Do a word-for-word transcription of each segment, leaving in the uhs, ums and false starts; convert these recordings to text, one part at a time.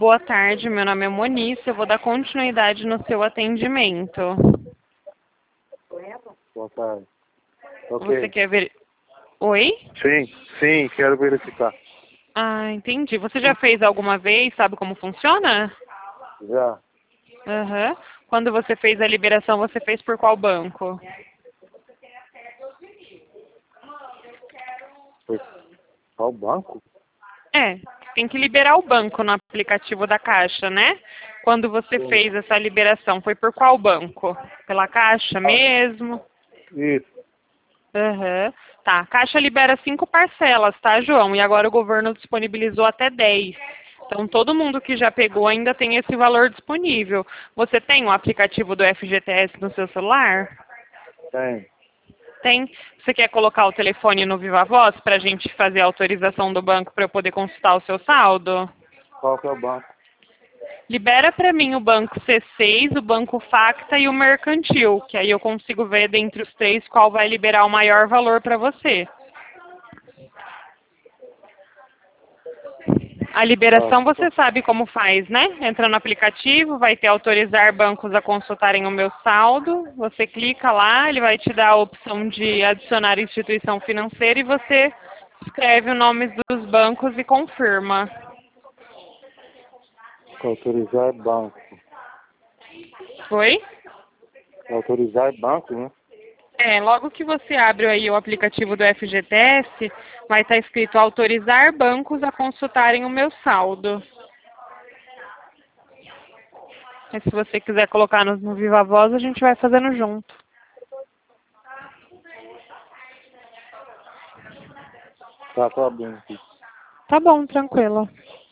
Boa tarde, meu nome é Monice, eu vou dar continuidade no seu atendimento. Boa tarde. Ok. Você quer ver... Oi? Sim, sim, quero verificar. Ah, entendi. Você já fez alguma vez? Sabe como funciona? Já. Aham. Quando você fez a liberação, você fez por qual banco? Foi qual banco? É, tem que liberar o banco no aplicativo da Caixa, né? Quando você Sim. fez essa liberação, foi por qual banco? Pela Caixa mesmo? Isso. Aham. Tá, a Caixa libera cinco parcelas, tá, João? E agora o governo disponibilizou até dez. Então, todo mundo que já pegou ainda tem esse valor disponível. Você tem o aplicativo do F G T S no seu celular? Tem. Tem. Você quer colocar o telefone no Viva Voz para a gente fazer a autorização do banco para eu poder consultar o seu saldo? Qual que é o banco? Libera para mim o banco C seis, o banco Facta e o Mercantil, que aí eu consigo ver dentre os três qual vai liberar o maior valor para você. A liberação você sabe como faz, né? Entra no aplicativo, vai ter autorizar bancos a consultarem o meu saldo. Você clica lá, ele vai te dar a opção de adicionar instituição financeira e você escreve o nome dos bancos e confirma. Autorizar banco. Oi? Autorizar banco, né? É, logo que você abre aí o aplicativo do F G T S, vai estar escrito autorizar bancos a consultarem o meu saldo. E se você quiser colocar no, no Viva Voz, a gente vai fazendo junto. Tá, tá bem aqui. Tá bom, tranquilo.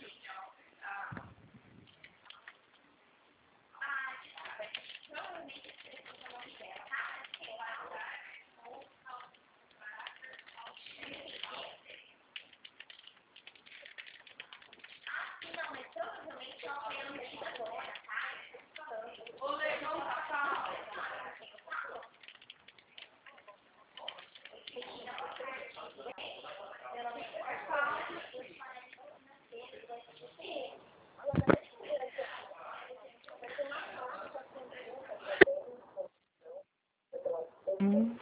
Hum.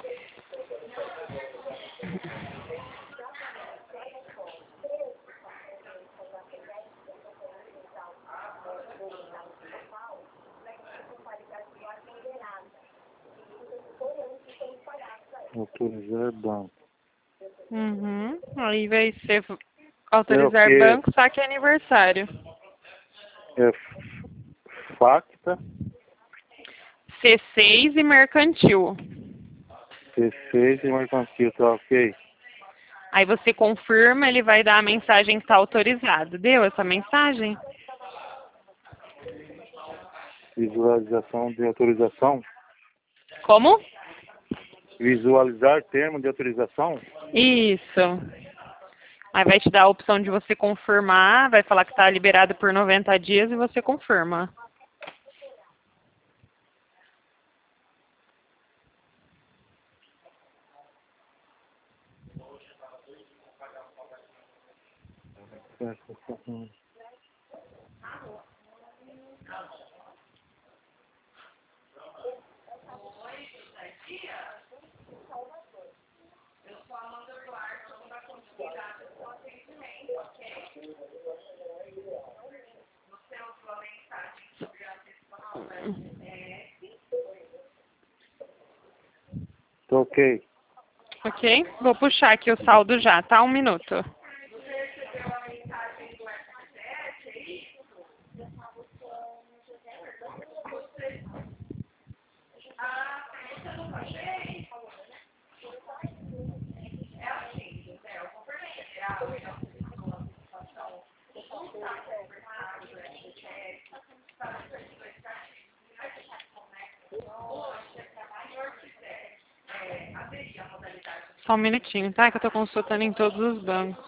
Autorizar banco. Uhum. Aí vai ser É o autorizar que? banco, saque e aniversário. É Facta, C seis e mercantil. C seis e mercantil, tá ok? Aí você confirma, ele vai dar a mensagem que está autorizado. Deu essa mensagem? Visualização de autorização. Como? Visualizar termo de autorização. Isso. Aí vai te dar a opção de você confirmar, vai falar que está liberado por noventa dias e você confirma. Tá ok. Ok? Vou puxar aqui o saldo já, tá? Um minuto. Só um minutinho, tá? Que eu tô consultando em todos os bancos.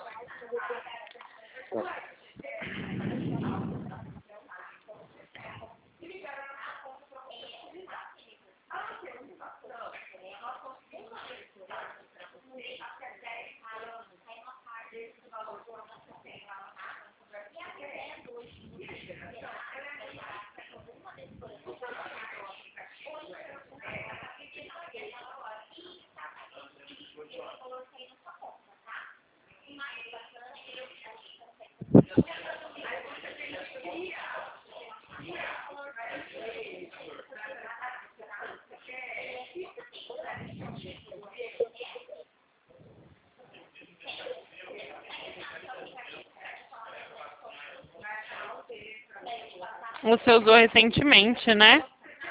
Você usou recentemente, né?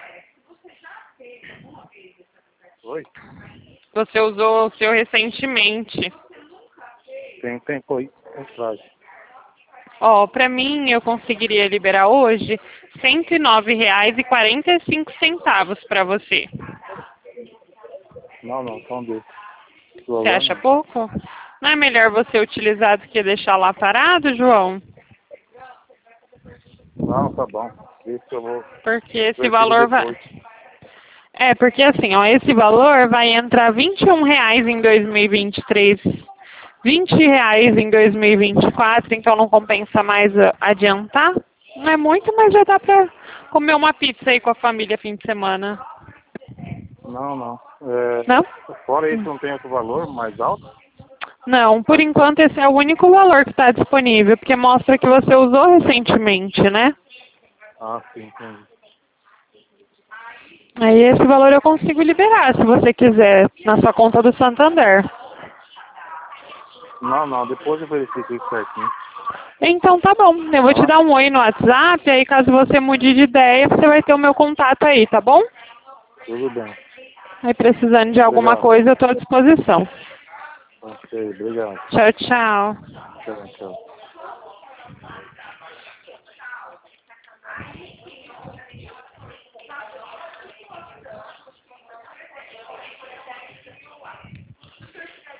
Oi? Você usou o seu recentemente. Tem tempo aí, mensagem. Ó, pra mim eu conseguiria liberar hoje cento e nove reais e quarenta e cinco centavos pra você. Não, não, só um desses. Você acha pouco? Não é melhor você utilizar do que deixar lá parado, João? Não, tá bom. Deixa que eu vou. Porque esse Prefiro valor vai... depois. É, porque assim, ó, esse valor vai entrar vinte e um reais em dois mil e vinte e três, vinte reais em dois mil e vinte e quatro, então não compensa mais ah, adiantar. Não é muito, mas já dá pra comer uma pizza aí com a família fim de semana. Não, não. É, Não? fora isso, não tem outro valor mais alto? Não, por enquanto esse é o único valor que está disponível, porque mostra que você usou recentemente, né? Ah, sim, entendi. Aí esse valor eu consigo liberar, se você quiser, na sua conta do Santander. Não, não, depois eu verifico isso certinho. Então tá bom, eu vou te Tá? dar um oi no WhatsApp, aí caso você mude de ideia, você vai ter o meu contato aí, tá bom? Tudo bem. Aí precisando de alguma Obrigado. coisa, eu estou à disposição. Ok, obrigado. Tchau, tchau. Tchau, tchau.